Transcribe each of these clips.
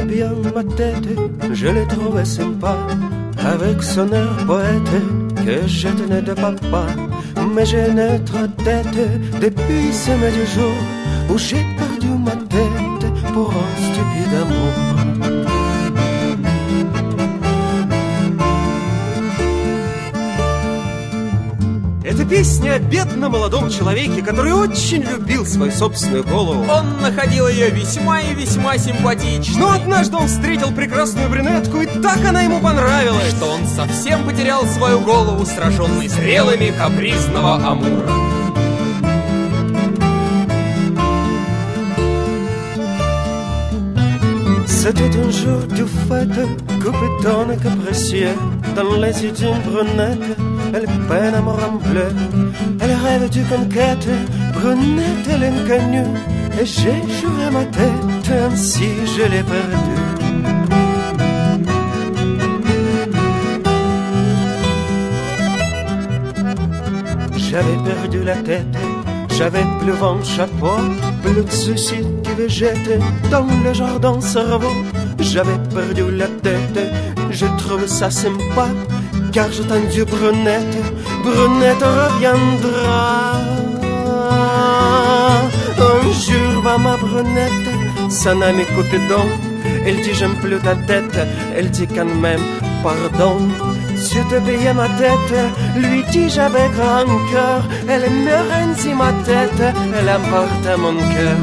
aimais bien ma tête, je l'ai trouvé sympa, avec son air poète que je tenais de papa. Mais j'ai notre tête depuis ce mauvais jour où j'ai perdu ma tête pour un stupide amour. Это песня о бедном молодом человеке, который очень любил свою собственную голову. Он находил ее весьма и весьма симпатичной. Но однажды он встретил прекрасную брюнетку, и так она ему понравилась, что он совсем потерял свою голову, сраженный стрелами капризного Амура. C'était un jour de fête, coupetone capricieux, dans les yeux d'une brunette, elle peine amour en bleu. Elle rêve de conquête, brunette et l'inconnu, et j'ai joué ma tête, ainsi je l'ai perdue. J'avais perdu la tête, j'avais plus le vent chapeau, plus de soucis qui végètent dans le jardin cerveau. J'avais perdu la tête, je trouve ça sympa, car j'ai tendu brunette, brunette reviendra. Un jour va ma brunette, sa ami Cupidon, elle dit j'aime plus ta tête, elle dit quand même pardon. Je te payais ma tête, lui dis-je avec grand cœur, elle me rendit ma tête, elle emporta mon cœur.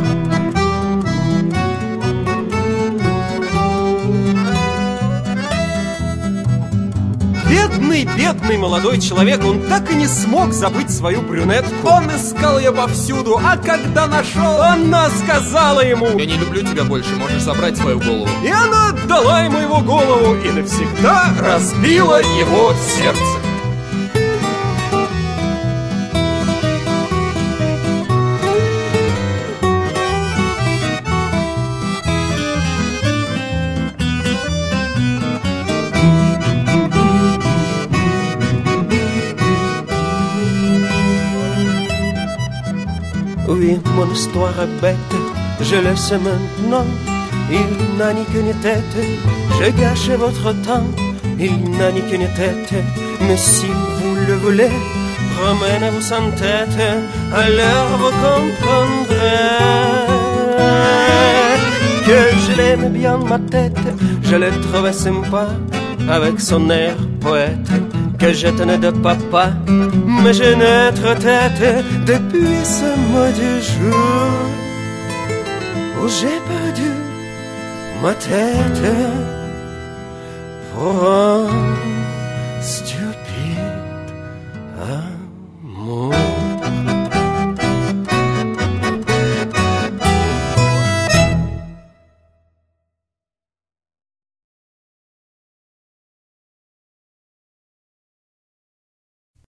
Бедный, бедный молодой человек, он так и не смог забыть свою брюнетку. Он искал ее повсюду, а когда нашел, она сказала ему: я не люблю тебя больше, можешь забрать свою голову. И она отдала ему его голову и навсегда разбила его сердце. Oui, mon histoire est bête, je le sais maintenant. Il n'a ni queue ni tête, je gâche votre temps. Il n'a ni queue ni tête, mais si vous le voulez, promenez-vous en tête, alors vous comprendrez que je l'aime bien ma tête, je l'ai trouvé sympa, avec son air poète que je tenais de papa. Mais j'ai notre tête depuis ce maudit jour où j'ai perdu ma tête pour un stupide amour.